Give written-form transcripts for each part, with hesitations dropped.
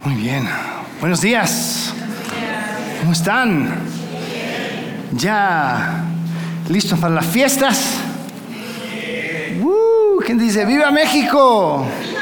Muy bien. Buenos días. ¿Cómo están? ¿Ya listos para las fiestas? ¿Quién dice ¡Viva México!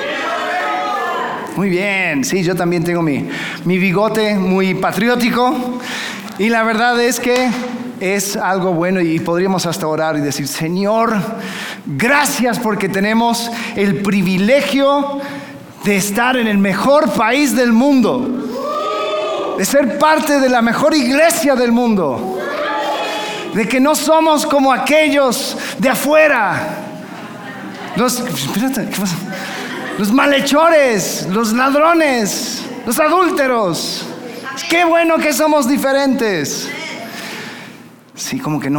Muy bien. Sí, yo también tengo mi bigote muy patriótico. Y la verdad es que es algo bueno y podríamos hasta orar y decir: Señor, gracias porque tenemos el privilegio de estar en el mejor país del mundo, de ser parte de la mejor iglesia del mundo, de que no somos como aquellos de afuera, los malhechores, los ladrones, los adúlteros. Qué bueno que somos diferentes. Sí, como que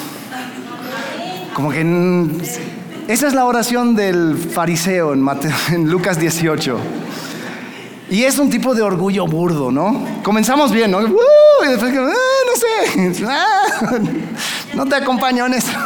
esa es la oración del fariseo en Lucas 18. Y es un tipo de orgullo burdo, ¿no? Comenzamos bien, ¿no? Y después, no sé, no te acompaño en eso.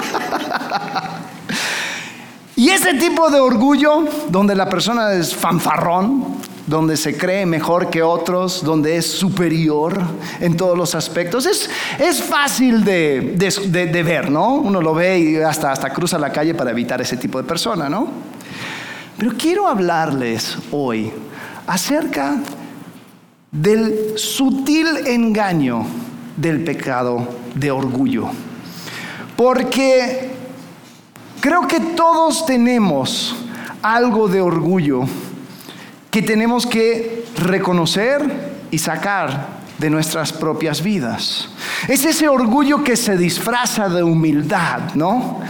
Y ese tipo de orgullo, donde la persona es fanfarrón, donde se cree mejor que otros, donde es superior en todos los aspectos, es fácil de ver, ¿no? Uno lo ve y hasta cruza la calle para evitar ese tipo de persona, ¿no? Pero quiero hablarles hoy acerca del sutil engaño del pecado de orgullo. Porque creo que todos tenemos algo de orgullo que tenemos que reconocer y sacar de nuestras propias vidas. Es ese orgullo que se disfraza de humildad, ¿no?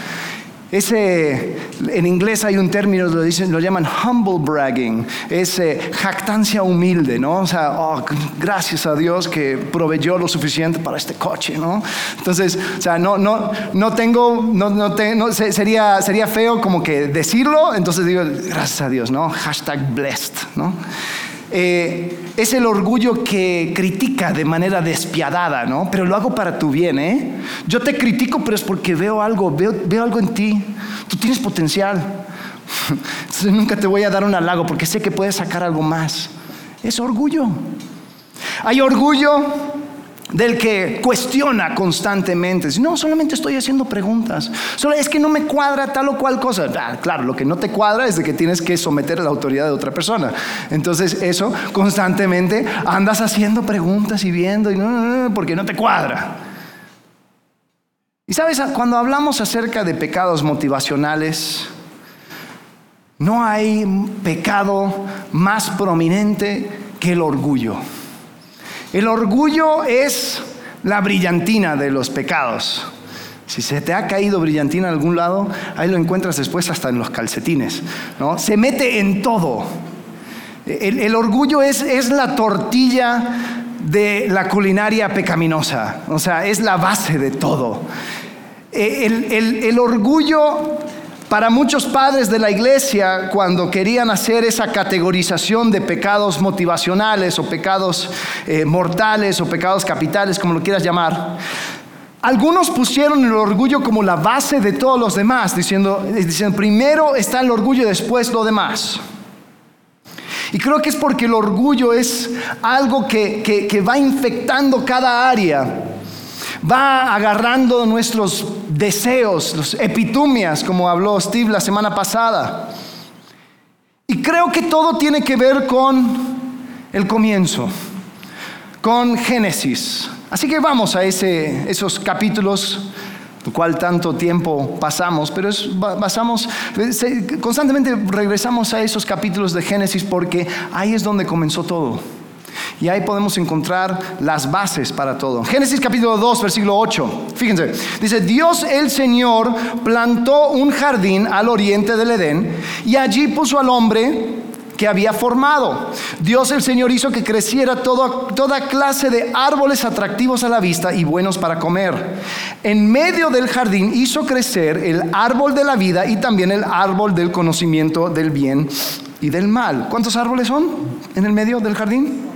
En inglés hay un término, lo llaman humble bragging, es jactancia humilde, ¿no? O sea, gracias a Dios que proveyó lo suficiente para este coche, ¿no? Entonces, o sea, sería feo como que decirlo, entonces digo, gracias a Dios, ¿no? #blessed, ¿no? Es el orgullo que critica de manera despiadada, ¿no? Pero lo hago para tu bien, ¿eh? Yo te critico, pero es porque veo algo en ti. Tú tienes potencial. Entonces nunca te voy a dar un halago porque sé que puedes sacar algo más. Es orgullo. Hay orgullo del que cuestiona constantemente. No, solamente estoy haciendo preguntas. Solo es que no me cuadra tal o cual cosa. Claro, lo que no te cuadra es de que tienes que someter a la autoridad de otra persona. Entonces eso, constantemente andas haciendo preguntas y viendo, porque no te cuadra. Y sabes, cuando hablamos acerca de pecados motivacionales, no hay pecado más prominente que el orgullo. El orgullo es la brillantina de los pecados. Si se te ha caído brillantina en algún lado, ahí lo encuentras después hasta en los calcetines, ¿no? Se mete en todo. El orgullo es la tortilla de la culinaria pecaminosa. O sea, es la base de todo. El orgullo, para muchos padres de la iglesia, cuando querían hacer esa categorización de pecados motivacionales o pecados mortales o pecados capitales, como lo quieras llamar, algunos pusieron el orgullo como la base de todos los demás, diciendo primero está el orgullo y después lo demás. Y creo que es porque el orgullo es algo que va infectando cada área. Va agarrando nuestros deseos, los epitumias, como habló Steve la semana pasada. Y creo que todo tiene que ver con el comienzo, con Génesis. Así que vamos a esos capítulos, el cual tanto tiempo pasamos, pero constantemente regresamos a esos capítulos de Génesis porque ahí es donde comenzó todo. Y ahí podemos encontrar las bases para todo. Génesis capítulo 2, versículo 8. Fíjense, dice: Dios el Señor plantó un jardín al oriente del Edén y allí puso al hombre que había formado. Dios el Señor hizo que creciera toda clase de árboles atractivos a la vista y buenos para comer. En medio del jardín hizo crecer el árbol de la vida y también el árbol del conocimiento del bien y del mal. ¿Cuántos árboles son en el medio del jardín?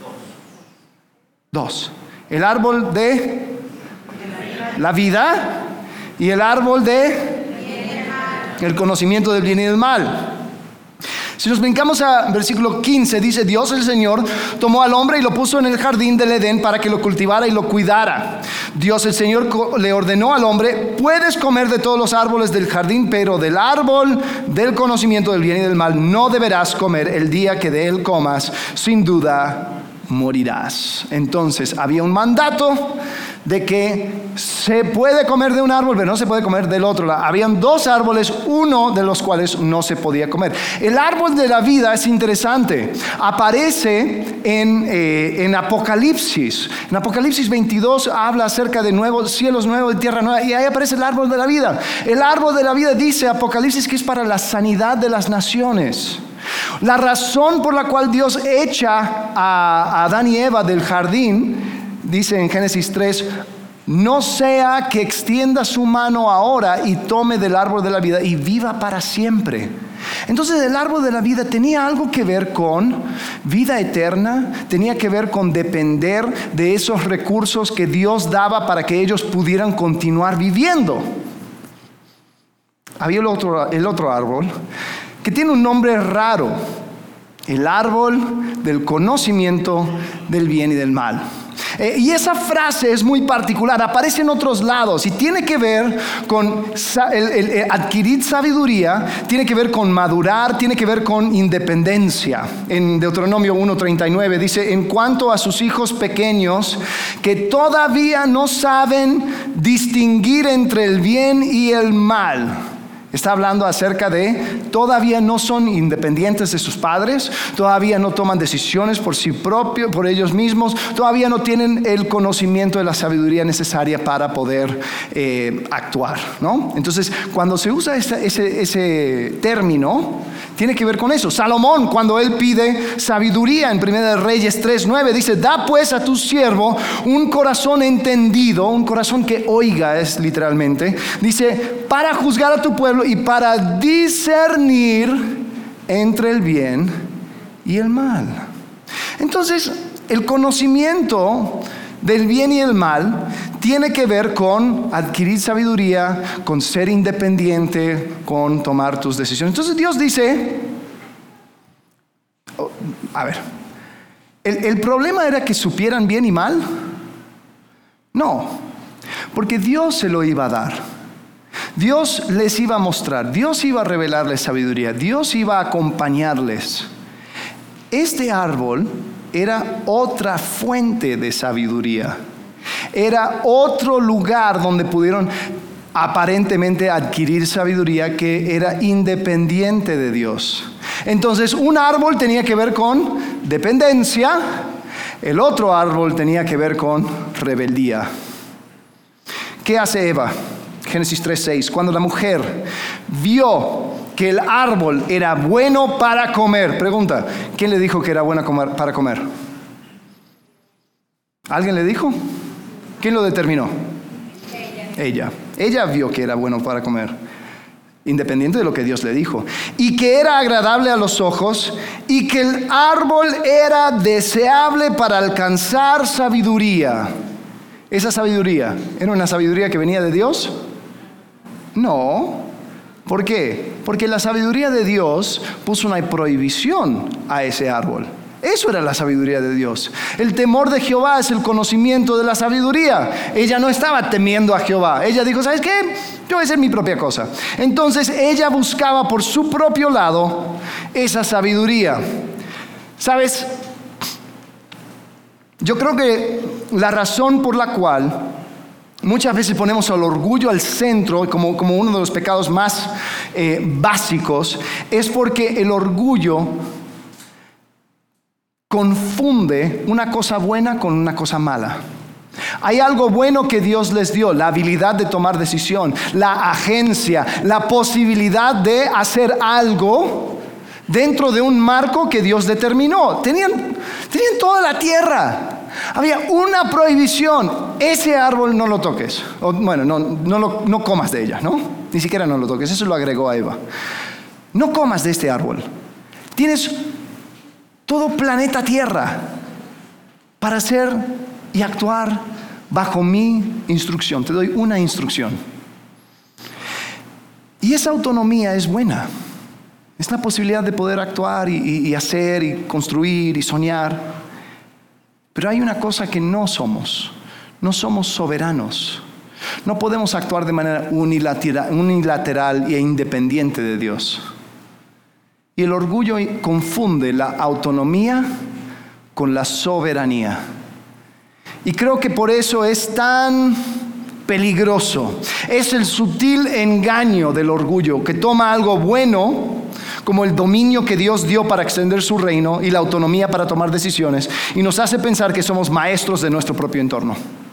2. El árbol de la vida y el árbol de el conocimiento del bien y del mal. Si nos brincamos a versículo 15, dice: Dios el Señor tomó al hombre y lo puso en el jardín del Edén para que lo cultivara y lo cuidara. Dios el Señor le ordenó al hombre: puedes comer de todos los árboles del jardín, pero del árbol del conocimiento del bien y del mal no deberás comer. El día que de él comas, sin duda morirás. Entonces había un mandato de que se puede comer de un árbol, pero no se puede comer del otro. Habían dos árboles, uno de los cuales no se podía comer. El árbol de la vida es interesante. Aparece en Apocalipsis. En Apocalipsis 22 habla acerca de nuevos cielos nuevos y tierra nueva, y ahí aparece el árbol de la vida. El árbol de la vida, dice Apocalipsis, que es para la sanidad de las naciones. La razón por la cual Dios echa a Adán y Eva del jardín, dice en Génesis 3, no sea que extienda su mano ahora y tome del árbol de la vida y viva para siempre. Entonces el árbol de la vida tenía algo que ver con vida eterna, tenía que ver con depender de esos recursos que Dios daba para que ellos pudieran continuar viviendo. Había el otro árbol que tiene un nombre raro: el árbol del conocimiento del bien y del mal. Y esa frase es muy particular, aparece en otros lados y tiene que ver con adquirir sabiduría, tiene que ver con madurar, tiene que ver con independencia. En Deuteronomio 1:39 dice: en cuanto a sus hijos pequeños que todavía no saben distinguir entre el bien y el mal. Está hablando acerca de todavía no son independientes de sus padres, todavía no toman decisiones por sí propios, por ellos mismos, todavía no tienen el conocimiento de la sabiduría necesaria para poder actuar, ¿no? Entonces, cuando se usa ese término, tiene que ver con eso. Salomón, cuando él pide sabiduría en 1 Reyes 3:9, dice: da pues a tu siervo un corazón entendido, un corazón que oiga, es literalmente, dice, para juzgar a tu pueblo y para discernir entre el bien y el mal. Entonces, el conocimiento del bien y el mal tiene que ver con adquirir sabiduría, con ser independiente, con tomar tus decisiones. Entonces Dios dice, ¿el problema era que supieran bien y mal? No, porque Dios se lo iba a dar. Dios les iba a mostrar, Dios iba a revelarles sabiduría, Dios iba a acompañarles. Este árbol era otra fuente de sabiduría, era otro lugar donde pudieron aparentemente adquirir sabiduría que era independiente de Dios. Entonces, un árbol tenía que ver con dependencia, el otro árbol tenía que ver con rebeldía. ¿Qué hace Eva? Génesis 3:6, cuando la mujer vio que el árbol era bueno para comer. Pregunta, ¿quién le dijo que era bueno para comer? ¿Alguien le dijo? ¿Quién lo determinó? Ella vio que era bueno para comer, independiente de lo que Dios le dijo, y que era agradable a los ojos, y que el árbol era deseable para alcanzar sabiduría. ¿Esa sabiduría era una sabiduría que venía de Dios? No. ¿Por qué? Porque la sabiduría de Dios puso una prohibición a ese árbol. Eso era la sabiduría de Dios. El temor de Jehová es el conocimiento de la sabiduría. Ella no estaba temiendo a Jehová. Ella dijo, ¿sabes qué? Yo voy a hacer mi propia cosa. Entonces ella buscaba por su propio lado esa sabiduría. ¿Sabes? Yo creo que la razón por la cual muchas veces ponemos al orgullo al centro como uno de los pecados más básicos es porque el orgullo confunde una cosa buena con una cosa mala. Hay algo bueno que Dios les dio, la habilidad de tomar decisión, la agencia, la posibilidad de hacer algo dentro de un marco que Dios determinó. Tenían toda la tierra. Había una prohibición: ese árbol no lo toques. No comas de ella, ¿no? Ni siquiera no lo toques, eso lo agregó a Eva. No comas de este árbol. Tienes todo planeta Tierra para hacer y actuar bajo mi instrucción. Te doy una instrucción. Y esa autonomía es buena. Es la posibilidad de poder actuar y hacer y construir y soñar. Pero hay una cosa que no somos. No somos soberanos. No podemos actuar de manera unilateral e independiente de Dios. Y el orgullo confunde la autonomía con la soberanía. Y creo que por eso es tan peligroso. Es el sutil engaño del orgullo que toma algo bueno, como el dominio que Dios dio para extender su reino y la autonomía para tomar decisiones, y nos hace pensar que somos maestros de nuestro propio entorno.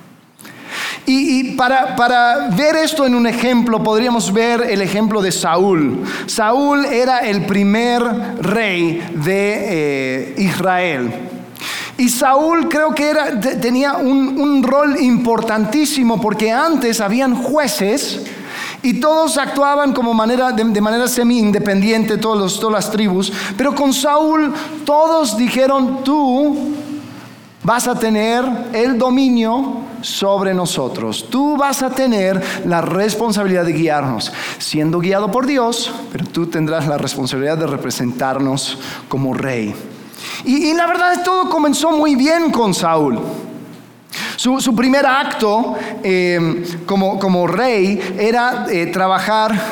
Y para ver esto en un ejemplo, podríamos ver el ejemplo de Saúl. Saúl era el primer rey de Israel. Y Saúl creo que tenía un rol importantísimo, porque antes habían jueces y todos actuaban de manera semi-independiente, todas las tribus. Pero con Saúl todos dijeron: tú vas a tener el dominio sobre nosotros. Tú vas a tener la responsabilidad de guiarnos, siendo guiado por Dios, pero tú tendrás la responsabilidad de representarnos como rey. Y la verdad, todo comenzó muy bien con Saúl. Su primer acto como rey era trabajar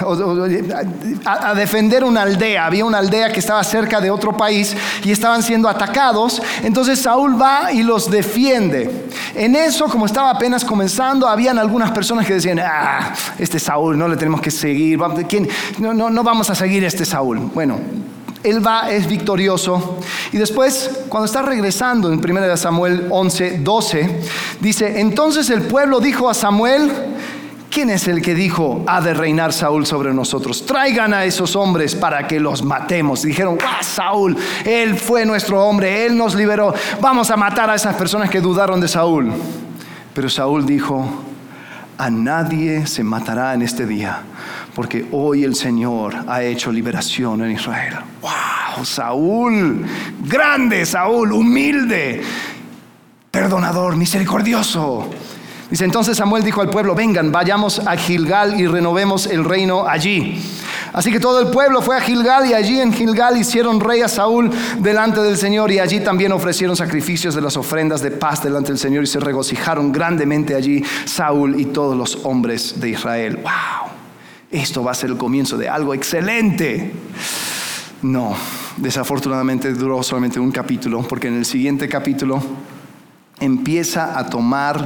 a defender una aldea. Había una aldea que estaba cerca de otro país y estaban siendo atacados. Entonces Saúl va y los defiende. En eso, como estaba apenas comenzando, habían algunas personas que decían: este Saúl no le tenemos que seguir. No vamos a seguir a este Saúl. Bueno, él va, es victorioso, y después, cuando está regresando en 1 Samuel 11:12, dice: entonces el pueblo dijo a Samuel: ¿quién es el que dijo: ha de reinar Saúl sobre nosotros? Traigan a esos hombres para que los matemos. Y dijeron: Saúl, él fue nuestro hombre, él nos liberó, vamos a matar a esas personas que dudaron de Saúl. Pero Saúl dijo: a nadie se matará en este día, porque hoy el Señor ha hecho liberación en Israel. ¡Wow! Saúl, grande Saúl, humilde, perdonador, misericordioso. Dice: entonces Samuel dijo al pueblo: vengan, vayamos a Gilgal y renovemos el reino allí. Así que todo el pueblo fue a Gilgal, y allí en Gilgal hicieron rey a Saúl delante del Señor, y allí también ofrecieron sacrificios de las ofrendas de paz delante del Señor, y se regocijaron grandemente allí Saúl y todos los hombres de Israel. ¡Wow! Esto va a ser el comienzo de algo excelente. No, desafortunadamente duró solamente un capítulo, porque en el siguiente capítulo empieza a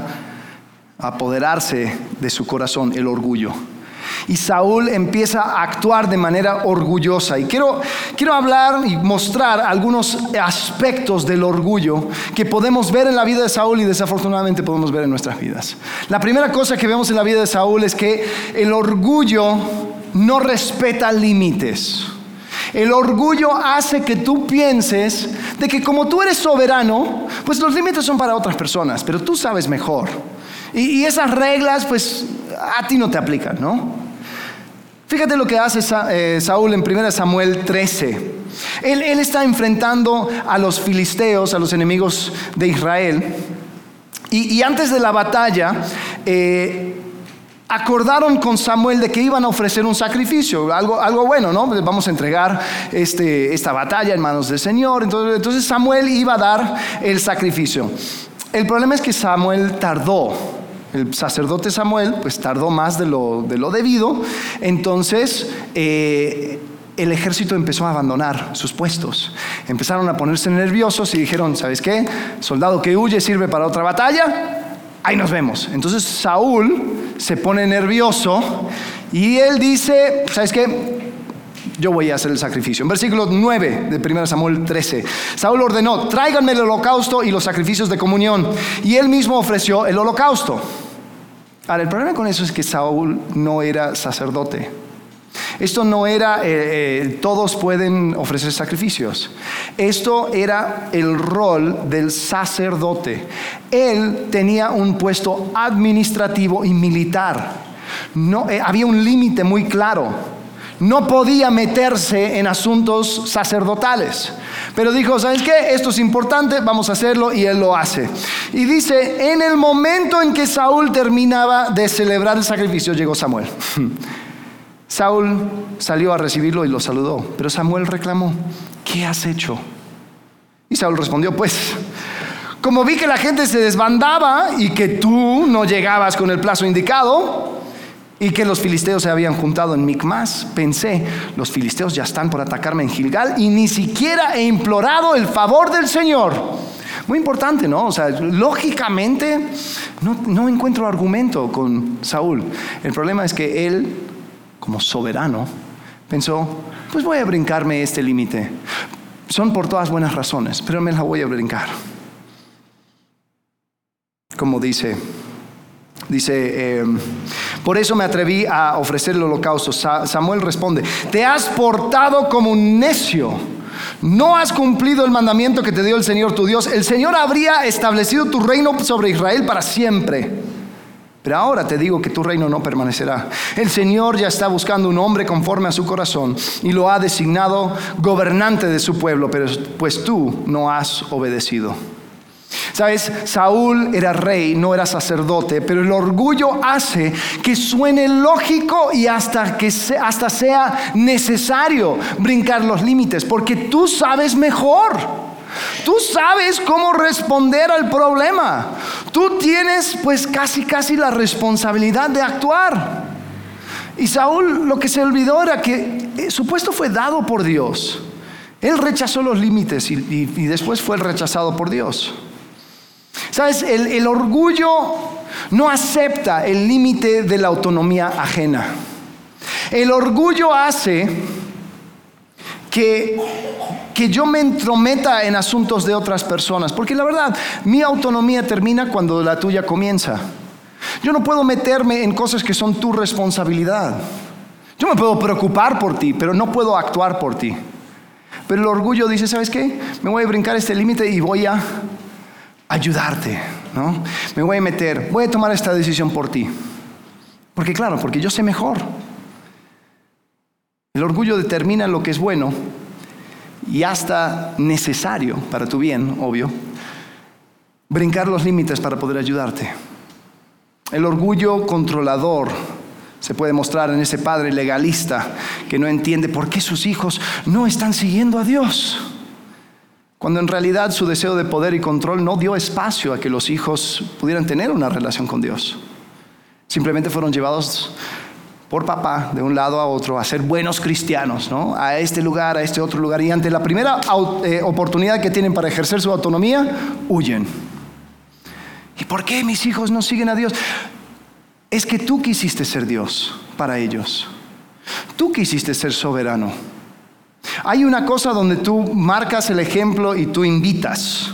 apoderarse de su corazón el orgullo. Y Saúl empieza a actuar de manera orgullosa. Y quiero hablar y mostrar algunos aspectos del orgullo que podemos ver en la vida de Saúl y desafortunadamente podemos ver en nuestras vidas. La primera cosa que vemos en la vida de Saúl es que el orgullo no respeta límites. El orgullo hace que tú pienses de que como tú eres soberano, pues los límites son para otras personas, pero tú sabes mejor. Y esas reglas, pues, a ti no te aplican, ¿no? Fíjate lo que hace Saúl en 1 Samuel 13. Él está enfrentando a los filisteos, a los enemigos de Israel. Y antes de la batalla, acordaron con Samuel de que iban a ofrecer un sacrificio, algo bueno, ¿no? Vamos a entregar esta batalla en manos del Señor. Entonces Samuel iba a dar el sacrificio. El problema es que Samuel tardó. El sacerdote Samuel pues tardó más de lo debido. Entonces el ejército empezó a abandonar sus puestos. Empezaron a ponerse nerviosos y dijeron: ¿sabes qué? Soldado que huye sirve para otra batalla. Ahí nos vemos. Entonces Saúl se pone nervioso y él dice: ¿sabes qué? Yo voy a hacer el sacrificio. En versículo 9 de 1 Samuel 13, Saúl ordenó: tráiganme el holocausto y los sacrificios de comunión. Y él mismo ofreció el holocausto. Ahora, el problema con eso es que Saúl no era sacerdote. Esto no era todos pueden ofrecer sacrificios. Esto era el rol del sacerdote. Él tenía un puesto administrativo y militar. No, había un límite muy claro. No podía meterse en asuntos sacerdotales. Pero dijo: ¿sabes qué? Esto es importante, vamos a hacerlo, y él lo hace. Y dice: en el momento en que Saúl terminaba de celebrar el sacrificio, llegó Samuel. Saúl salió a recibirlo y lo saludó, pero Samuel reclamó: ¿qué has hecho? Y Saúl respondió: pues, como vi que la gente se desbandaba y que tú no llegabas con el plazo indicado y que los filisteos se habían juntado en Micmas, pensé, los filisteos ya están por atacarme en Gilgal y ni siquiera he implorado el favor del Señor. Muy importante, ¿no? O sea, lógicamente no encuentro argumento con Saúl. El problema es que él, como soberano, pensó: pues voy a brincarme este límite. Son por todas buenas razones, pero me la voy a brincar. Como dice, por eso me atreví a ofrecer el holocausto. Samuel responde: te has portado como un necio. No has cumplido el mandamiento que te dio el Señor tu Dios. El Señor habría establecido tu reino sobre Israel para siempre. Pero ahora te digo que tu reino no permanecerá. El Señor ya está buscando un hombre conforme a su corazón y lo ha designado gobernante de su pueblo, pero pues tú no has obedecido. ¿Sabes? Saúl era rey, no era sacerdote, pero el orgullo hace que suene lógico y hasta sea necesario brincar los límites, porque tú sabes mejor. Tú sabes cómo responder al problema. Tú tienes pues casi la responsabilidad de actuar. Y Saúl, lo que se olvidó era que su puesto fue dado por Dios. Él rechazó los límites y después fue rechazado por Dios. ¿Sabes? El orgullo no acepta el límite de la autonomía ajena. El orgullo hace que yo me entrometa en asuntos de otras personas, porque la verdad, mi autonomía termina cuando la tuya comienza. Yo no puedo meterme en cosas que son tu responsabilidad. Yo me puedo preocupar por ti, pero no puedo actuar por ti. Pero el orgullo dice: ¿sabes qué? Me voy a brincar este límite y voy a ayudarte, ¿no? Me voy a tomar esta decisión por ti. Porque yo sé mejor. El orgullo determina lo que es bueno y hasta necesario para tu bien, obvio, brincar los límites para poder ayudarte. El orgullo controlador se puede mostrar en ese padre legalista que no entiende por qué sus hijos no están siguiendo a Dios, cuando en realidad su deseo de poder y control no dio espacio a que los hijos pudieran tener una relación con Dios. Simplemente fueron llevados por papá de un lado a otro a ser buenos cristianos, ¿no? A este lugar, a este otro lugar, y ante la primera oportunidad que tienen para ejercer su autonomía, huyen. ¿Y por qué mis hijos no siguen a Dios? Es que tú quisiste ser Dios para ellos. Tú quisiste ser soberano. Hay una cosa donde tú marcas el ejemplo y tú invitas,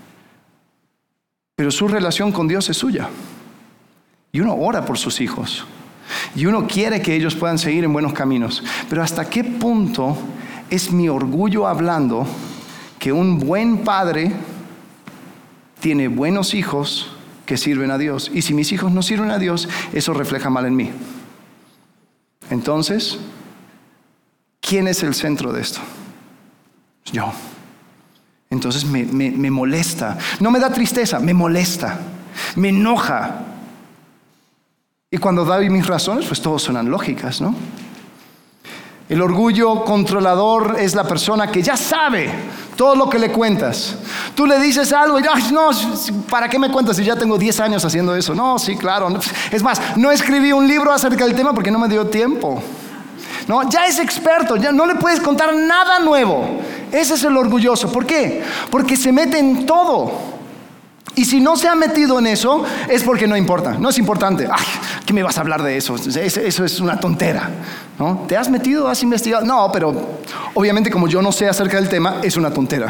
pero su relación con Dios es suya. Y uno ora por sus hijos. Y uno quiere que ellos puedan seguir en buenos caminos. Pero ¿hasta qué punto es mi orgullo hablando que un buen padre tiene buenos hijos que sirven a Dios? Y si mis hijos no sirven a Dios, eso refleja mal en mí. Entonces, ¿quién es el centro de esto? Yo. Entonces me molesta. No me da tristeza, me molesta. Me enoja. Y cuando doy mis razones, pues todos suenan lógicas, ¿no? El orgullo controlador es la persona que ya sabe todo lo que le cuentas. Tú le dices algo y ay, no, ¿para qué me cuentas si ya tengo 10 años haciendo eso? No, sí, claro. Es más, no escribí un libro acerca del tema porque no me dio tiempo. No, ya es experto, ya no le puedes contar nada nuevo. Ese es el orgulloso. ¿Por qué? Porque se mete en todo. Y si no se ha metido en eso, es porque no importa. No es importante. Ay, ¿qué me vas a hablar de eso? Eso es una tontera, ¿no? ¿Te has metido? ¿Has investigado? No, pero obviamente como yo no sé acerca del tema, es una tontera.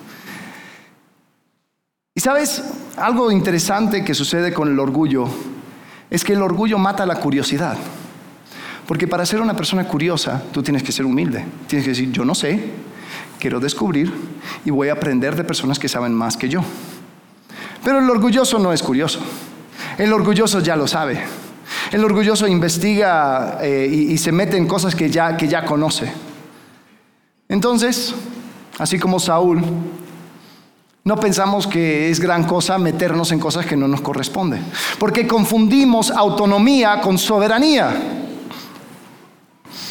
Y ¿sabes? Algo interesante que sucede con el orgullo es que el orgullo mata la curiosidad. Porque para ser una persona curiosa, tú tienes que ser humilde. Tienes que decir: yo no sé, quiero descubrir y voy a aprender de personas que saben más que yo. Pero el orgulloso no es curioso. El orgulloso ya lo sabe. El orgulloso investiga y se mete en cosas que ya conoce. Entonces, así como Saúl, no pensamos que es gran cosa meternos en cosas que no nos corresponden. Porque confundimos autonomía con soberanía.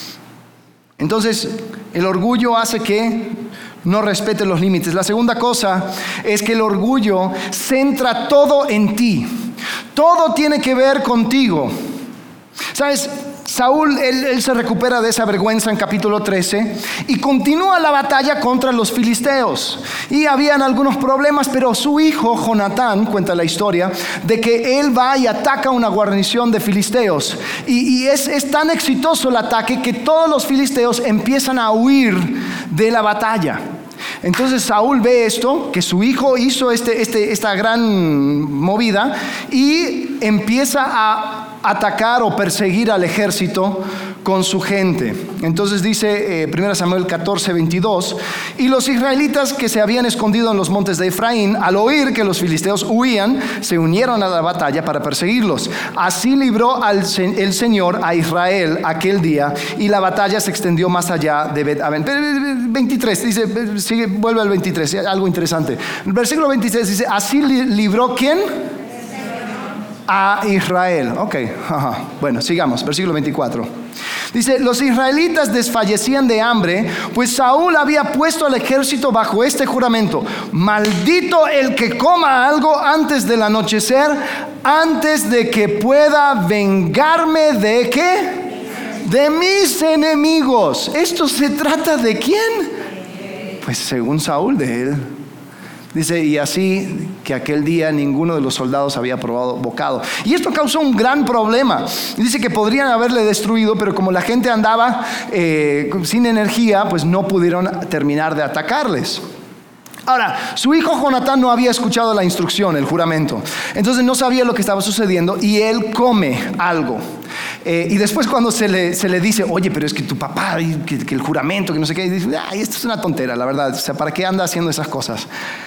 Entonces, el orgullo hace que no respete los límites. La segunda cosa es que el orgullo centra todo en ti. Todo tiene que ver contigo. ¿Sabes? Saúl, él se recupera de esa vergüenza en capítulo 13 y continúa la batalla contra los filisteos. Y habían algunos problemas, pero su hijo Jonatán cuenta la historia de que él va y ataca una guarnición de filisteos. Y es tan exitoso el ataque que todos los filisteos empiezan a huir de la batalla. Entonces Saúl ve esto, que su hijo hizo esta gran movida y empieza a atacar o perseguir al ejército con su gente. Entonces dice 1 Samuel 14:22, y los israelitas que se habían escondido en los montes de Efraín, al oír que los filisteos huían, se unieron a la batalla para perseguirlos. Así libró el Señor a Israel aquel día, y la batalla se extendió más allá de Bet-aven. 23, dice, sigue, vuelve al 23, algo interesante. El versículo 23 dice, así libró ¿quién? A Israel. Ok, bueno, sigamos, versículo 24. Dice, los israelitas desfallecían de hambre, pues Saúl había puesto al ejército bajo este juramento: maldito el que coma algo antes del anochecer, antes de que pueda vengarme ¿de qué? De mis enemigos. ¿Esto se trata de quién? Pues según Saúl, de él. Dice, y así que aquel día ninguno de los soldados había probado bocado. Y esto causó un gran problema. Dice que podrían haberle destruido, pero como la gente andaba sin energía, pues no pudieron terminar de atacarles. Ahora, su hijo Jonatán no había escuchado la instrucción, el juramento. Entonces no sabía lo que estaba sucediendo y él come algo. Y después cuando se le dice, oye, pero es que tu papá, que el juramento, que no sé qué, y dice, ay, esto es una tontera, la verdad. O sea, ¿para qué anda haciendo esas cosas?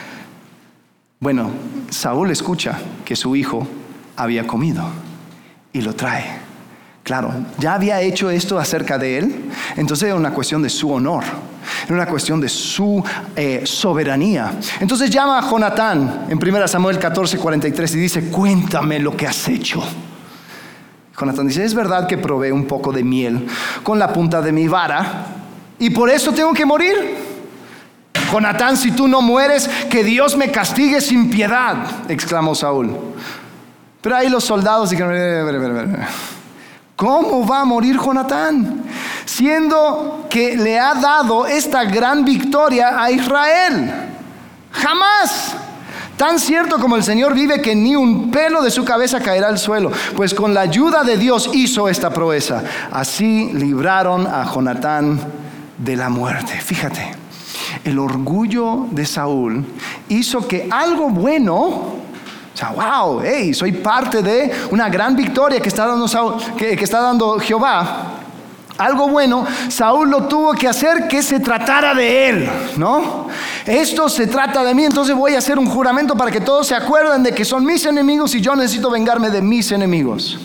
Bueno, Saúl escucha que su hijo había comido y lo trae. Claro, ya había hecho esto acerca de él, entonces era una cuestión de su honor, era una cuestión de su soberanía. Entonces llama a Jonatán en 1 Samuel 14:43 y dice, cuéntame lo que has hecho. Jonatán dice, ¿es verdad que probé un poco de miel con la punta de mi vara y por eso tengo que morir? Jonatán, si tú no mueres, que Dios me castigue sin piedad, exclamó Saúl. Pero ahí los soldados dijeron, ¿cómo va a morir Jonatán? Siendo que le ha dado esta gran victoria a Israel. Jamás. Tan cierto como el Señor vive, que ni un pelo de su cabeza caerá al suelo, pues con la ayuda de Dios hizo esta proeza. Así libraron a Jonatán de la muerte. Fíjate. El orgullo de Saúl hizo que algo bueno, o sea, wow, hey, soy parte de una gran victoria que está dando Saúl, que está dando Jehová. Algo bueno, Saúl lo tuvo que hacer que se tratara de él, ¿no? Esto se trata de mí, entonces voy a hacer un juramento para que todos se acuerden de que son mis enemigos y yo necesito vengarme de mis enemigos.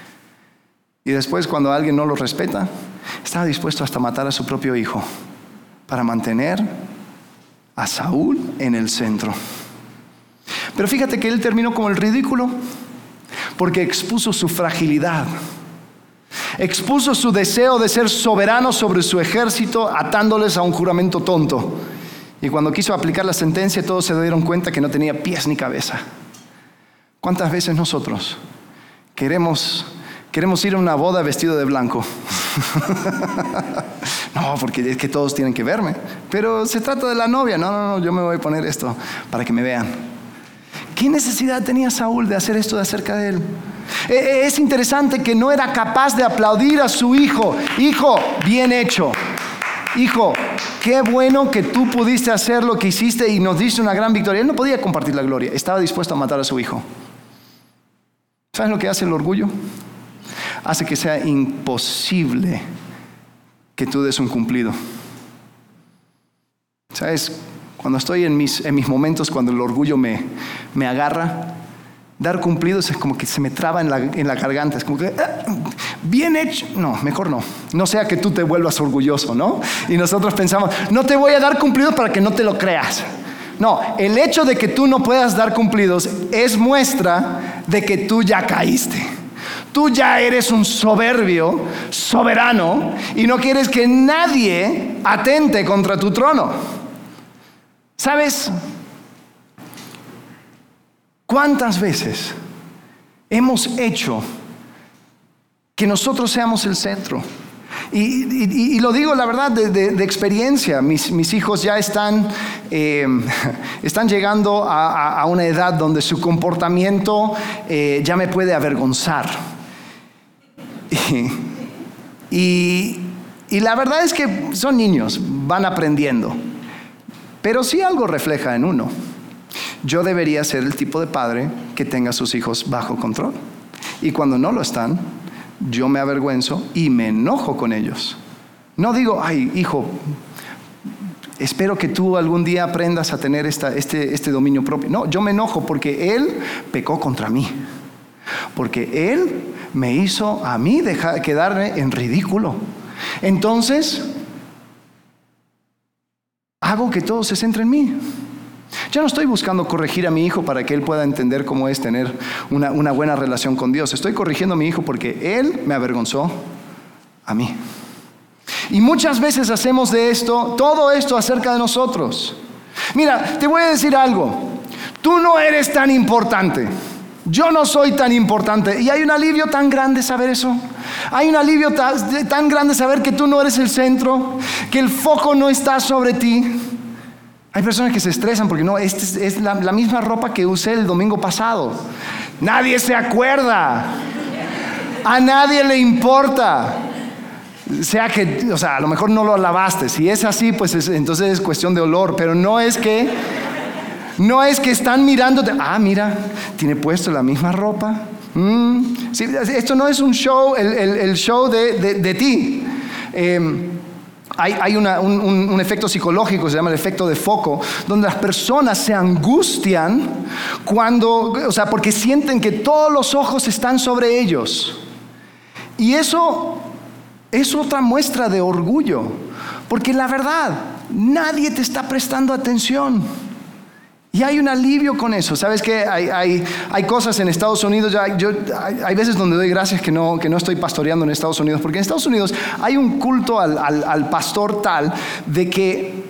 Y después, cuando alguien no lo respeta, estaba dispuesto hasta matar a su propio hijo para mantener a Saúl en el centro. Pero fíjate que él terminó como el ridículo, porque expuso su fragilidad, expuso su deseo de ser soberano sobre su ejército, atándoles a un juramento tonto. Y cuando quiso aplicar la sentencia, todos se dieron cuenta que no tenía pies ni cabeza. ¿Cuántas veces nosotros queremos ir a una boda vestido de blanco? No, porque es que todos tienen que verme. Pero se trata de la novia. No, yo me voy a poner esto para que me vean. ¿Qué necesidad tenía Saúl de hacer esto de acerca de él? Es interesante que no era capaz de aplaudir a su hijo. Hijo, bien hecho. Hijo, qué bueno que tú pudiste hacer lo que hiciste y nos diste una gran victoria. Él no podía compartir la gloria. Estaba dispuesto a matar a su hijo. ¿Sabes lo que hace el orgullo? Hace que sea imposible que tú des un cumplido. ¿Sabes? Cuando estoy en mis momentos, cuando el orgullo me agarra, dar cumplidos es como que se me traba en la garganta. Es como que, bien hecho. No, mejor no. No sea que tú te vuelvas orgulloso, ¿no? Y nosotros pensamos, no te voy a dar cumplidos para que no te lo creas. No, el hecho de que tú no puedas dar cumplidos es muestra de que tú ya caíste. Tú ya eres un soberbio, soberano, y no quieres que nadie atente contra tu trono. ¿Sabes cuántas veces hemos hecho que nosotros seamos el centro? Y lo digo la verdad de experiencia. Mis hijos ya están llegando a una edad donde su comportamiento ya me puede avergonzar. Y la verdad es que son niños, van aprendiendo. Pero sí algo refleja en uno. Yo debería ser el tipo de padre que tenga a sus hijos bajo control. Y cuando no lo están, yo me avergüenzo y me enojo con ellos. No digo, ay, hijo, espero que tú algún día aprendas a tener este dominio propio. No, yo me enojo porque él pecó contra mí. Porque él me hizo a mí quedarme en ridículo. Entonces, hago que todo se centre en mí. Ya no estoy buscando corregir a mi hijo para que él pueda entender cómo es tener una buena relación con Dios. Estoy corrigiendo a mi hijo porque él me avergonzó a mí. Y muchas veces hacemos todo esto acerca de nosotros. Mira, te voy a decir algo. Tú no eres tan importante. Yo no soy tan importante. Y hay un alivio tan grande saber eso. Hay un alivio tan grande saber que tú no eres el centro, que el foco no está sobre ti. Hay personas que se estresan porque no, esta es la misma ropa que usé el domingo pasado. Nadie se acuerda. A nadie le importa. A lo mejor no lo lavaste. Si es así, pues entonces es cuestión de olor. Pero no es que están mirándote. Ah, mira, tiene puesto la misma ropa. Sí, esto no es un show, el show de ti. Hay un efecto psicológico, se llama el efecto de foco, donde las personas se angustian porque sienten que todos los ojos están sobre ellos. Y eso es otra muestra de orgullo, porque la verdad, nadie te está prestando atención. Y hay un alivio con eso. ¿Sabes qué? Hay cosas en Estados Unidos. Hay veces donde doy gracias que no estoy pastoreando en Estados Unidos. Porque en Estados Unidos hay un culto al pastor tal de que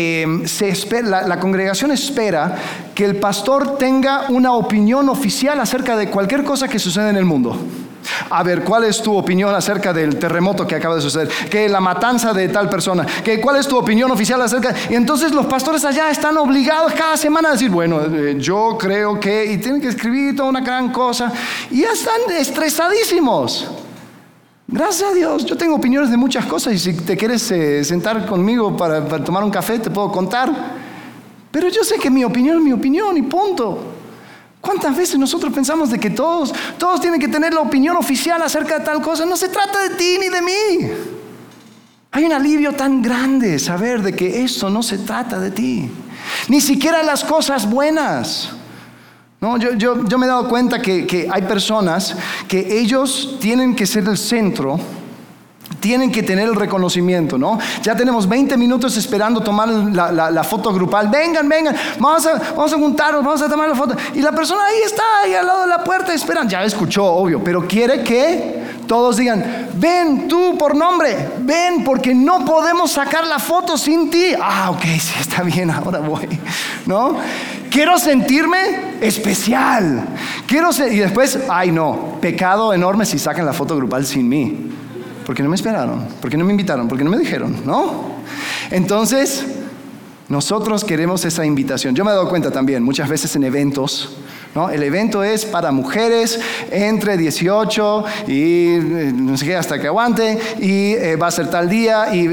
la congregación espera que el pastor tenga una opinión oficial acerca de cualquier cosa que sucede en el mundo. A ver, ¿cuál es tu opinión acerca del terremoto que acaba de suceder? ¿Qué la matanza de tal persona? ¿Cuál es tu opinión oficial acerca? Y entonces los pastores allá están obligados cada semana a decir, bueno, yo creo que... Y tienen que escribir toda una gran cosa. Y ya están estresadísimos. Gracias a Dios, yo tengo opiniones de muchas cosas. Y si te quieres sentar conmigo para tomar un café, te puedo contar. Pero yo sé que mi opinión es mi opinión y punto. ¿Cuántas veces nosotros pensamos de que todos tienen que tener la opinión oficial acerca de tal cosa? No se trata de ti ni de mí. Hay un alivio tan grande saber de que esto no se trata de ti. Ni siquiera las cosas buenas. No, yo me he dado cuenta que hay personas que ellos tienen que ser el centro. Tienen que tener el reconocimiento, ¿no? Ya tenemos 20 minutos esperando tomar la foto grupal. Vengan, vamos a juntarnos, vamos a tomar la foto. Y la persona ahí al lado de la puerta esperan. Ya escuchó, obvio, pero quiere que todos digan, ven tú por nombre, ven porque no podemos sacar la foto sin ti. Ah, ok, sí, está bien, ahora voy, ¿no? Quiero sentirme especial. Y después, ay no, pecado enorme si sacan la foto grupal sin mí. Porque no me esperaron, porque no me invitaron, porque no me dijeron, ¿no? Entonces, nosotros queremos esa invitación. Yo me he dado cuenta también, muchas veces en eventos, ¿no? El evento es para mujeres entre 18 y no sé qué, hasta que aguante, y va a ser tal día, y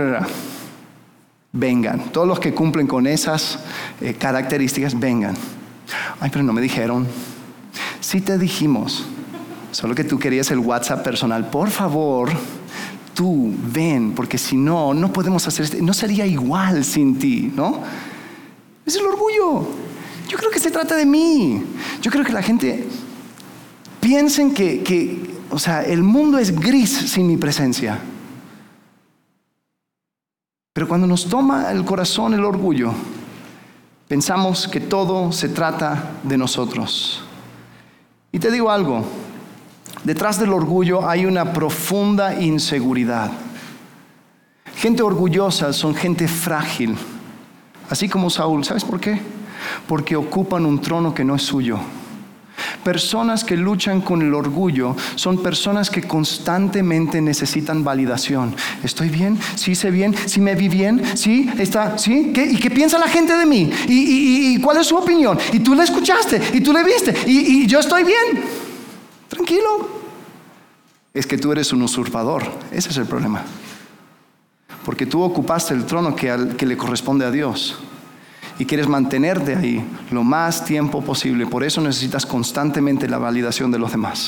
vengan. Todos los que cumplen con esas características, vengan. Ay, pero no me dijeron. Sí te dijimos. Solo que tú querías el WhatsApp personal. Por favor, tú ven, porque si no podemos hacer no sería igual sin ti, ¿no? Es el orgullo. Yo creo que se trata de mí. Yo creo que la gente piensa que el mundo es gris sin mi presencia. Pero cuando nos toma el corazón el orgullo, pensamos que todo se trata de nosotros. Y te digo algo. Detrás del orgullo hay una profunda inseguridad. Gente orgullosa son gente frágil, así como Saúl. ¿Sabes por qué? Porque ocupan un trono que no es suyo. Personas que luchan con el orgullo son personas que constantemente necesitan validación. ¿Estoy bien? ¿Sí hice bien? ¿Sí me vi bien? ¿Sí? ¿Está? ¿Sí? ¿Y qué piensa la gente de mí? ¿Y cuál es su opinión? ¿Y tú la escuchaste? ¿Y tú la viste? ¿Y yo estoy bien? Tranquilo. Es que tú eres un usurpador. Ese es el problema. Porque tú ocupaste el trono que le corresponde a Dios. Y quieres mantenerte ahí lo más tiempo posible. Por eso necesitas constantemente la validación de los demás.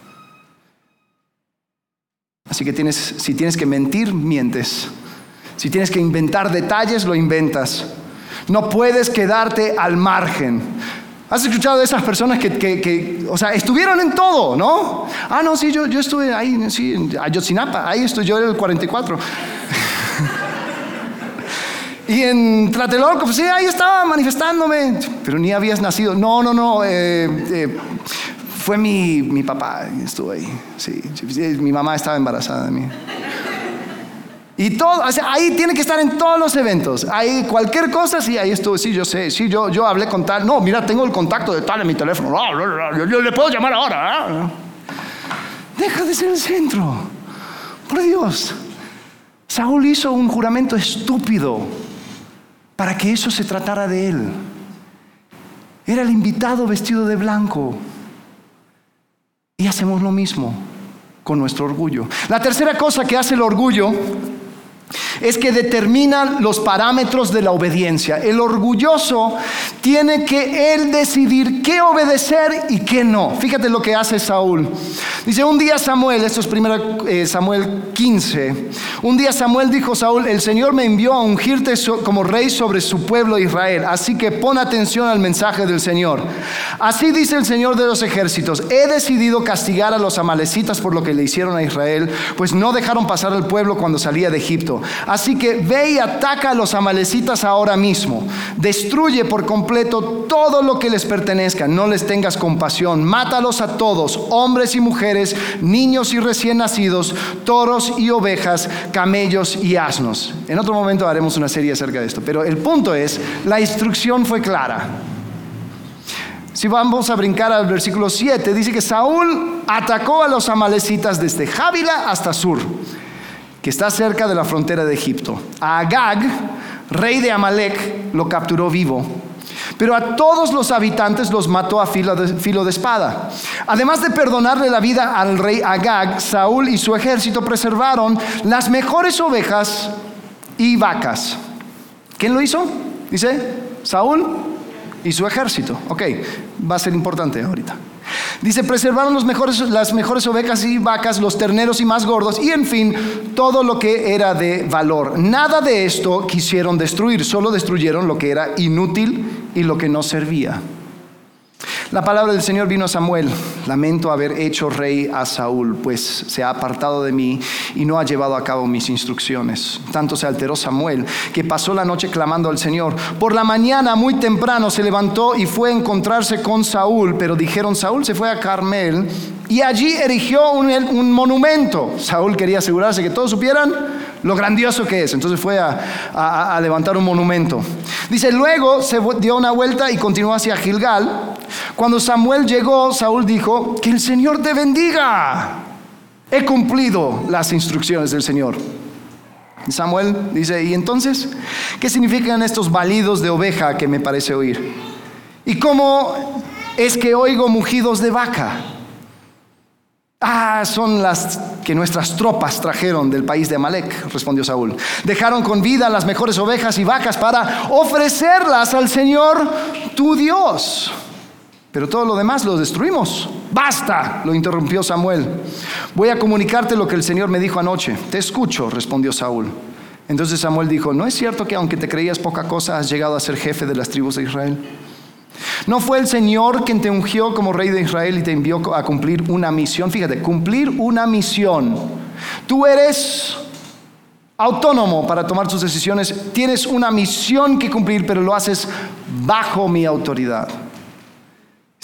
Así que si tienes que mentir, mientes. Si tienes que inventar detalles, lo inventas. No puedes quedarte al margen. ¿Has escuchado de esas personas que estuvieron en todo, no? No, sí, yo estuve ahí, sí, en Ayotzinapa, ahí estoy yo en el 44. Y en Tlatelolco, pues sí, ahí estaba manifestándome, pero ni habías nacido. No, fue mi papá, estuvo ahí, sí, mi mamá estaba embarazada de mí. Y todo, ahí tiene que estar en todos los eventos. Ahí cualquier cosa, sí, ahí estuve, sí, yo sé, sí, yo hablé con tal. No, mira, tengo el contacto de tal en mi teléfono. Yo le puedo llamar ahora. Deja de ser el centro. Por Dios. Saúl hizo un juramento estúpido para que eso se tratara de él. Era el invitado vestido de blanco. Y hacemos lo mismo con nuestro orgullo. La tercera cosa que hace el orgullo es que determina los parámetros de la obediencia. El orgulloso tiene que él decidir qué obedecer y qué no. Fíjate lo que hace Saúl. Dice, un día Samuel, esto es 1 Samuel 15, un día Samuel dijo a Saúl, el Señor me envió a ungirte como rey sobre su pueblo Israel, así que pon atención al mensaje del Señor. Así dice el Señor de los ejércitos, he decidido castigar a los amalecitas por lo que le hicieron a Israel, pues no dejaron pasar al pueblo cuando salía de Egipto. Así que ve y ataca a los amalecitas ahora mismo. Destruye por completo todo lo que les pertenezca. No les tengas compasión. Mátalos a todos, hombres y mujeres, niños y recién nacidos, toros y ovejas, camellos y asnos. En otro momento haremos una serie acerca de esto. Pero el punto es, la instrucción fue clara. Si vamos a brincar al versículo 7, dice que Saúl atacó a los amalecitas desde Jávila hasta Sur, que está cerca de la frontera de Egipto. A Agag, rey de Amalec, lo capturó vivo, pero a todos los habitantes los mató a filo de espada. Además de perdonarle la vida al rey Agag, Saúl y su ejército preservaron las mejores ovejas y vacas. ¿Quién lo hizo? Dice, Saúl y su ejército. Ok, va a ser importante ahorita. Dice, preservaron las mejores ovejas y vacas, los terneros y más gordos, y en fin, todo lo que era de valor. Nada de esto quisieron destruir, solo destruyeron lo que era inútil y lo que no servía. La palabra del Señor vino a Samuel: lamento haber hecho rey a Saúl, pues se ha apartado de mí y no ha llevado a cabo mis instrucciones. Tanto se alteró Samuel que pasó la noche clamando al Señor. Por la mañana muy temprano se levantó y fue a encontrarse con Saúl, pero dijeron, Saúl se fue a Carmel y allí erigió un monumento. Saúl quería asegurarse que todos supieran lo grandioso que es. Entonces fue a levantar un monumento. Dice, luego se dio una vuelta y continuó hacia Gilgal. Cuando Samuel llegó, Saúl dijo, que el Señor te bendiga. He cumplido las instrucciones del Señor. Samuel dice, ¿y entonces qué significan estos balidos de oveja que me parece oír? ¿Y cómo es que oigo mugidos de vaca? Son las que nuestras tropas trajeron del país de Amalec, respondió Saúl. Dejaron con vida las mejores ovejas y vacas para ofrecerlas al Señor tu Dios. Pero todo lo demás lo destruimos. ¡Basta!, lo interrumpió Samuel. Voy a comunicarte lo que el Señor me dijo anoche. Te escucho, respondió Saúl. Entonces Samuel dijo, ¿no es cierto que aunque te creías poca cosa, has llegado a ser jefe de las tribus de Israel? ¿No fue el Señor quien te ungió como rey de Israel y te envió a cumplir una misión? Fíjate, cumplir una misión. Tú eres autónomo para tomar tus decisiones. Tienes una misión que cumplir, pero lo haces bajo mi autoridad.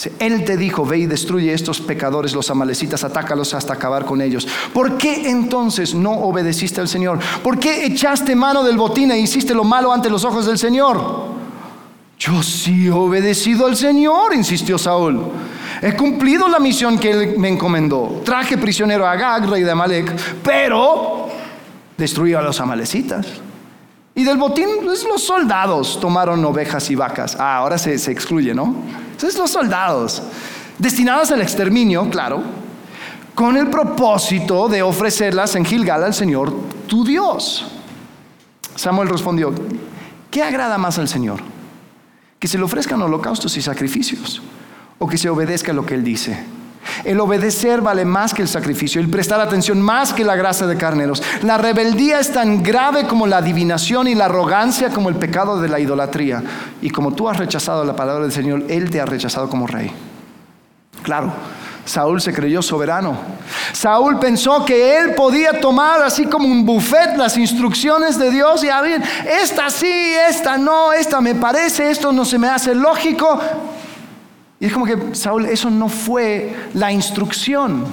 Él te dijo, ve y destruye estos pecadores, los amalecitas, atácalos hasta acabar con ellos. ¿Por qué entonces no obedeciste al Señor? ¿Por qué echaste mano del botín e hiciste lo malo ante los ojos del Señor? Yo sí he obedecido al Señor, insistió Saúl. He cumplido la misión que Él me encomendó. Traje prisionero a Agag, rey de Amalec, pero destruí a los amalecitas. Y del botín, pues, los soldados tomaron ovejas y vacas. Ahora se excluye, ¿no? Entonces los soldados, destinados al exterminio, claro, con el propósito de ofrecerlas en Gilgal al Señor, tu Dios. Samuel respondió, ¿qué agrada más al Señor? ¿Que se le ofrezcan holocaustos y sacrificios? ¿O que se obedezca lo que Él dice? El obedecer vale más que el sacrificio, el prestar atención más que la grasa de carneros. La rebeldía es tan grave como la adivinación y la arrogancia como el pecado de la idolatría. Y como tú has rechazado la palabra del Señor, Él te ha rechazado como rey. Claro, Saúl se creyó soberano. Saúl pensó que él podía tomar así como un buffet las instrucciones de Dios y a ver, esta sí, esta no, esta me parece, esto no se me hace lógico. Y es como que Saúl, eso no fue la instrucción.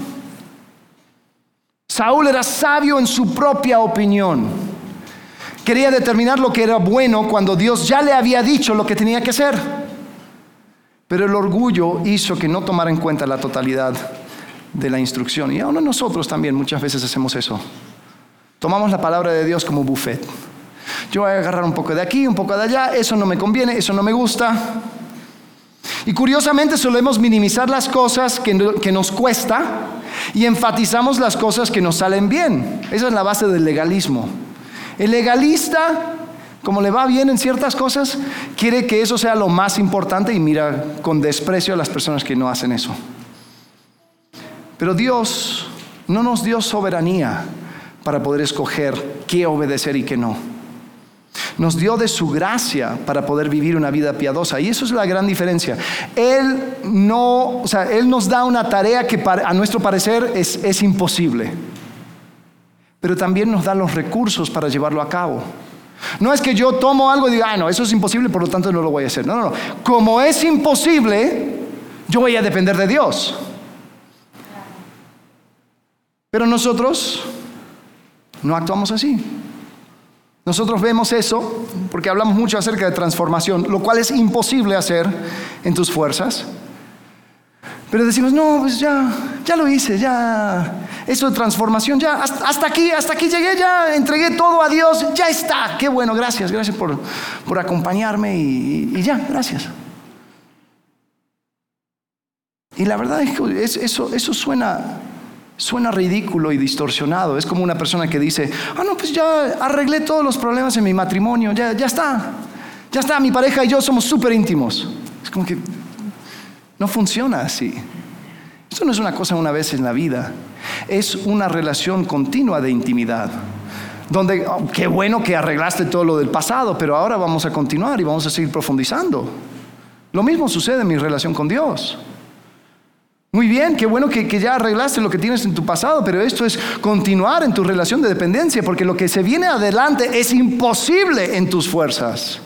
Saúl era sabio en su propia opinión. Quería determinar lo que era bueno cuando Dios ya le había dicho lo que tenía que hacer. Pero el orgullo hizo que no tomara en cuenta la totalidad de la instrucción. Y aún nosotros también muchas veces hacemos eso. Tomamos la palabra de Dios como buffet. Yo voy a agarrar un poco de aquí, un poco de allá. Eso no me conviene, eso no me gusta. Y curiosamente solemos minimizar las cosas que nos cuesta y enfatizamos las cosas que nos salen bien. Esa es la base del legalismo. El legalista, como le va bien en ciertas cosas, quiere que eso sea lo más importante y mira con desprecio a las personas que no hacen eso. Pero Dios no nos dio soberanía para poder escoger qué obedecer y qué no. Nos dio de su gracia para poder vivir una vida piadosa. Y eso es la gran diferencia. Él nos da una tarea que a nuestro parecer es imposible. Pero también nos da los recursos para llevarlo a cabo. No es que yo tomo algo y digo, no, eso es imposible, por lo tanto no lo voy a hacer. No. Como es imposible, yo voy a depender de Dios. Pero nosotros no actuamos así. Nosotros vemos eso porque hablamos mucho acerca de transformación, lo cual es imposible hacer en tus fuerzas. Pero decimos, no, pues ya lo hice, ya, eso de transformación, ya, hasta aquí llegué, ya entregué todo a Dios, ya está, qué bueno, gracias por acompañarme y ya, gracias. Y la verdad es que eso suena ridículo y distorsionado. Es como una persona que dice, no, pues ya arreglé todos los problemas en mi matrimonio, ya está, mi pareja y yo somos súper íntimos. Es como que no funciona así. Esto no es una cosa una vez en la vida, es una relación continua de intimidad, donde qué bueno que arreglaste todo lo del pasado, pero ahora vamos a continuar y vamos a seguir profundizando. Lo mismo sucede en mi relación con Dios. Muy bien, qué bueno que ya arreglaste lo que tienes en tu pasado, pero esto es continuar en tu relación de dependencia, porque lo que se viene adelante es imposible en tus fuerzas.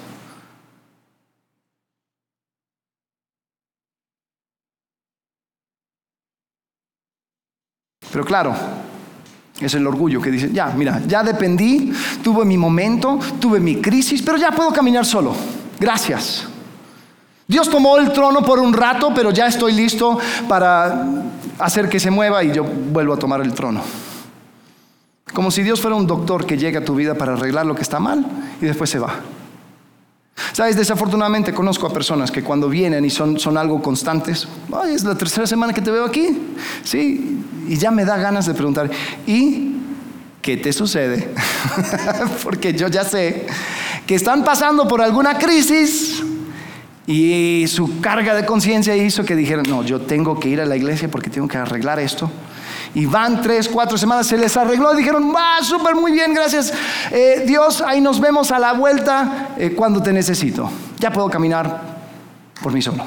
Pero claro, es el orgullo que dice, ya dependí, tuve mi momento, tuve mi crisis, pero ya puedo caminar solo. Gracias. Dios tomó el trono por un rato, pero ya estoy listo para hacer que se mueva y yo vuelvo a tomar el trono. Como si Dios fuera un doctor que llega a tu vida para arreglar lo que está mal y después se va. ¿Sabes? Desafortunadamente conozco a personas que cuando vienen y son algo constantes, es la tercera semana que te veo aquí, sí, y ya me da ganas de preguntar, ¿y qué te sucede? Porque yo ya sé que están pasando por alguna crisis. Y su carga de conciencia hizo que dijeran, no, yo tengo que ir a la iglesia porque tengo que arreglar esto. Y van 3, 4 semanas, se les arregló, dijeron, súper, muy bien, gracias. Dios, ahí nos vemos a la vuelta cuando te necesito. Ya puedo caminar por mí solo.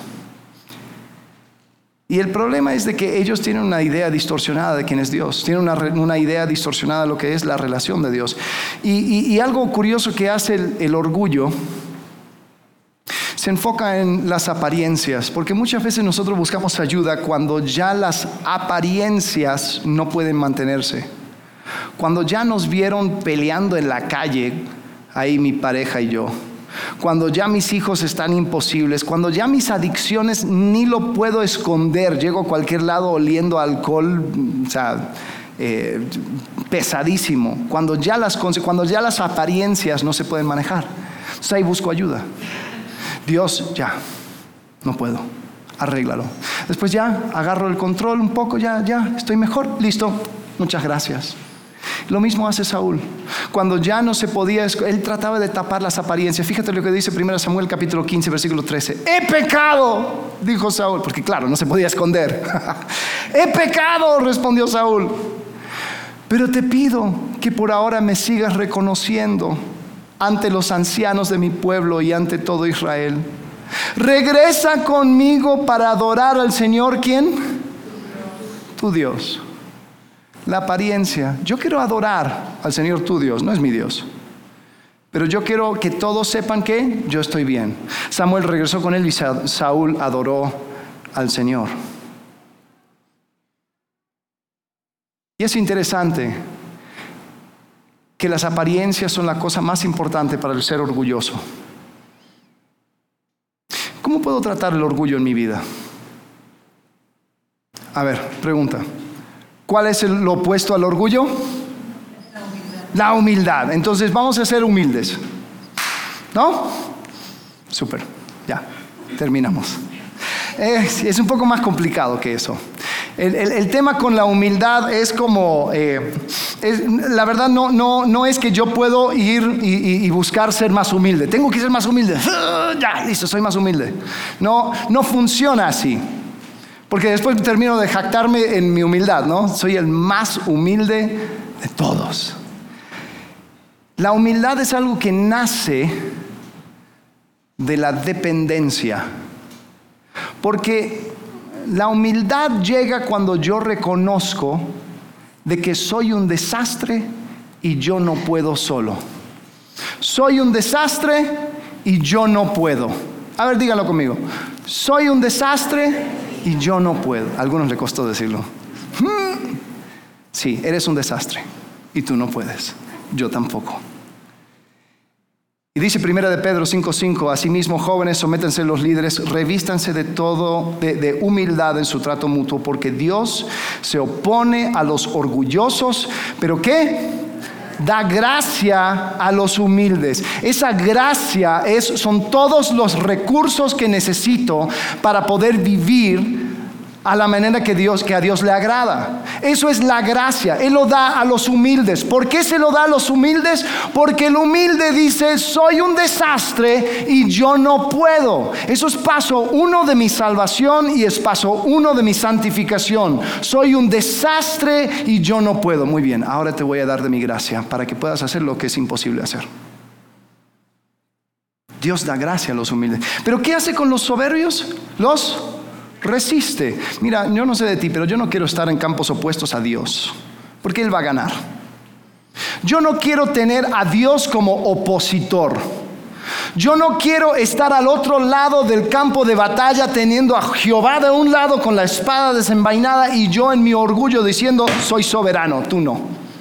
Y el problema es de que ellos tienen una idea distorsionada de quién es Dios. Tienen una idea distorsionada de lo que es la relación de Dios. Y algo curioso que hace el orgullo. se enfoca en las apariencias, porque muchas veces nosotros buscamos ayuda cuando ya las apariencias no pueden mantenerse. Cuando ya nos vieron peleando en la calle, ahí mi pareja y yo. Cuando ya mis hijos están imposibles, cuando ya mis adicciones ni lo puedo esconder, llego a cualquier lado oliendo alcohol, pesadísimo. Cuando ya las apariencias no se pueden manejar, entonces ahí busco ayuda. Dios, ya, no puedo, arréglalo. Después ya agarro el control un poco, ya, estoy mejor, listo, muchas gracias. Lo mismo hace Saúl. Cuando ya no se podía, él trataba de tapar las apariencias. Fíjate lo que dice 1 Samuel capítulo 15, versículo 13. He pecado, dijo Saúl, porque claro, no se podía esconder. He pecado, respondió Saúl. Pero te pido que por ahora me sigas reconociendo ante los ancianos de mi pueblo y ante todo Israel. Regresa conmigo para adorar al Señor, ¿quién? Tu Dios. La apariencia. Yo quiero adorar al Señor tu Dios, no es mi Dios. Pero yo quiero que todos sepan que yo estoy bien. Samuel regresó con él y Saúl adoró al Señor. Y es interesante que las apariencias son la cosa más importante para el ser orgulloso. ¿Cómo puedo tratar el orgullo en mi vida? A ver, pregunta. ¿Cuál es lo opuesto al orgullo? La humildad. Entonces vamos a ser humildes. ¿No? Súper. Ya, terminamos. Es un poco más complicado que eso. El tema con la humildad es como, la verdad no es que yo puedo ir y buscar ser más humilde. Tengo que ser más humilde. Ya, listo, soy más humilde. No funciona así. Porque después termino de jactarme en mi humildad, ¿no? Soy el más humilde de todos. La humildad es algo que nace de la dependencia. Porque la humildad llega cuando yo reconozco de que soy un desastre y yo no puedo solo. Soy un desastre y yo no puedo. A ver, díganlo conmigo. Soy un desastre y yo no puedo. A algunos le costó decirlo. Sí, eres un desastre y tú no puedes. Yo tampoco. Y dice 1 de Pedro 5:5, asimismo jóvenes, sométanse los líderes, revístanse de humildad en su trato mutuo, porque Dios se opone a los orgullosos, pero ¿qué? Da gracia a los humildes. Esa gracia son todos los recursos que necesito para poder vivir a la manera que a Dios le agrada. Eso es la gracia. Él lo da a los humildes. ¿Por qué se lo da a los humildes? Porque el humilde dice, soy un desastre y yo no puedo. Eso es paso 1 de mi salvación y es paso 1 de mi santificación. Soy un desastre y yo no puedo. Muy bien, ahora te voy a dar de mi gracia para que puedas hacer lo que es imposible hacer. Dios da gracia a los humildes. ¿Pero qué hace con los soberbios? Los resiste. Mira, yo no sé de ti, pero yo no quiero estar en campos opuestos a Dios, porque Él va a ganar. Yo no quiero tener a Dios como opositor. Yo no quiero estar al otro lado del campo de batalla teniendo a Jehová de un lado con la espada desenvainada y yo en mi orgullo diciendo, soy soberano, tú no.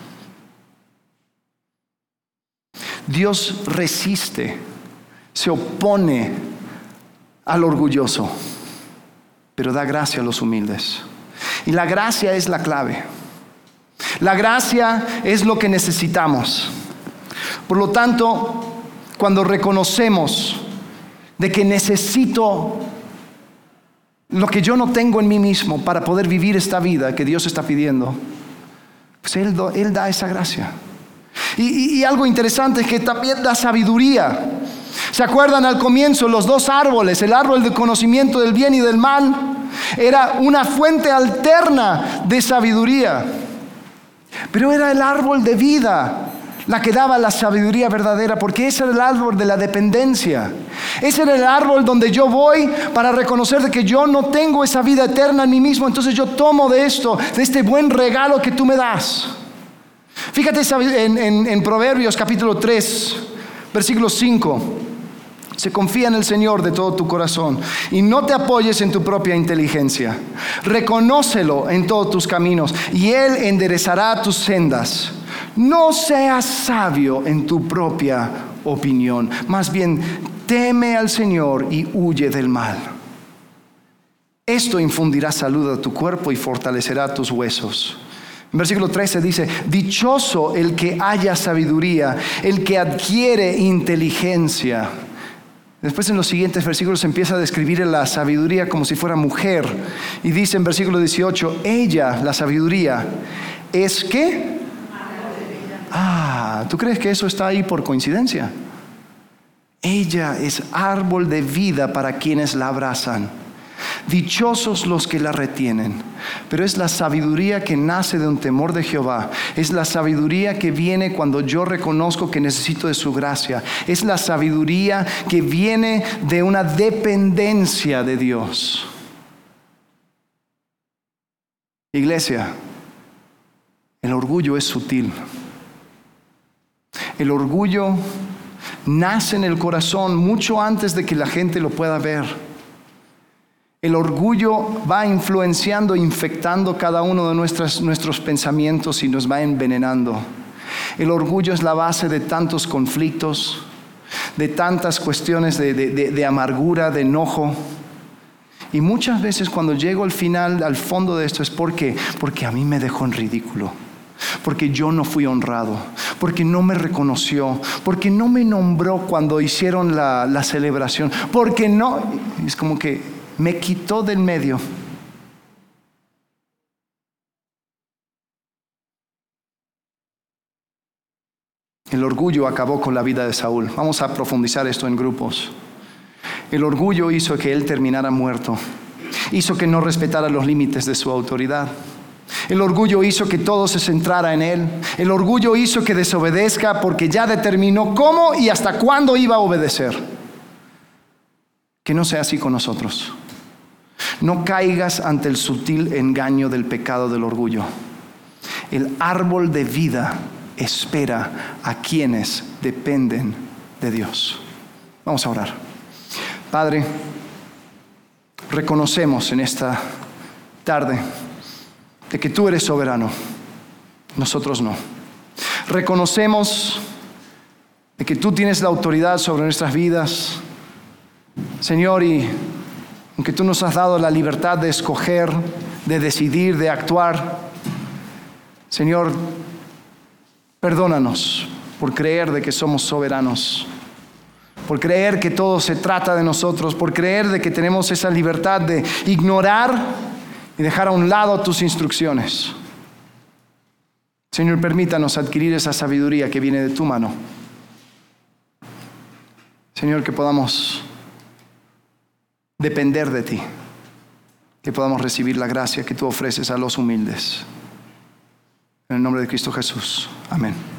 Dios resiste, se opone al orgulloso, pero da gracia a los humildes. Y la gracia es la clave. La gracia es lo que necesitamos. Por lo tanto, cuando reconocemos de que necesito lo que yo no tengo en mí mismo para poder vivir esta vida que Dios está pidiendo, pues Él da esa gracia. Y algo interesante es que también da sabiduría. ¿Se acuerdan al comienzo los 2 árboles? El árbol del conocimiento del bien y del mal era una fuente alterna de sabiduría. Pero era el árbol de vida la que daba la sabiduría verdadera, porque ese era el árbol de la dependencia. Ese era el árbol donde yo voy para reconocer de que yo no tengo esa vida eterna en mí mismo. Entonces yo tomo de este buen regalo que tú me das. Fíjate en Proverbios capítulo 3, versículo 5. Se confía en el Señor de todo tu corazón y no te apoyes en tu propia inteligencia. Reconócelo en todos tus caminos y Él enderezará tus sendas. No seas sabio en tu propia opinión, más bien teme al Señor y huye del mal. Esto infundirá salud a tu cuerpo y fortalecerá tus huesos. En versículo 13 dice: dichoso el que haya sabiduría, el que adquiere inteligencia. Después en los siguientes versículos empieza a describir la sabiduría como si fuera mujer. Y dice en versículo 18, ella, la sabiduría, ¿es qué? ¿Tú crees que eso está ahí por coincidencia? Ella es árbol de vida para quienes la abrazan. Dichosos los que la retienen. Pero es la sabiduría que nace de un temor de Jehová. Es la sabiduría que viene cuando yo reconozco que necesito de su gracia. Es la sabiduría que viene de una dependencia de Dios. Iglesia, el orgullo es sutil. El orgullo nace en el corazón mucho antes de que la gente lo pueda ver. El orgullo va influenciando, infectando cada uno de nuestros pensamientos y nos va envenenando. El orgullo es la base de tantos conflictos, de tantas cuestiones de amargura, de enojo. Y muchas veces cuando llego al final, al fondo de esto es porque a mí me dejó en ridículo. Porque yo no fui honrado, porque no me reconoció, porque no me nombró cuando hicieron la celebración, porque no, es como que me quitó del medio. El orgullo acabó con la vida de Saúl. Vamos a profundizar esto en grupos. El orgullo hizo que él terminara muerto, hizo que no respetara los límites de su autoridad. El orgullo hizo que todo se centrara en él. El orgullo hizo que desobedezca porque ya determinó cómo y hasta cuándo iba a obedecer. Que no sea así con nosotros. No caigas ante el sutil engaño del pecado del orgullo. El árbol de vida espera a quienes dependen de Dios. Vamos a orar. Padre, reconocemos en esta tarde de que tú eres soberano, nosotros no. Reconocemos de que tú tienes la autoridad sobre nuestras vidas, Señor, y aunque tú nos has dado la libertad de escoger, de decidir, de actuar, Señor, perdónanos por creer de que somos soberanos, por creer que todo se trata de nosotros, por creer de que tenemos esa libertad de ignorar y dejar a un lado tus instrucciones. Señor, permítanos adquirir esa sabiduría que viene de tu mano. Señor, que podamos depender de ti, que podamos recibir la gracia que tú ofreces a los humildes. En el nombre de Cristo Jesús. Amén.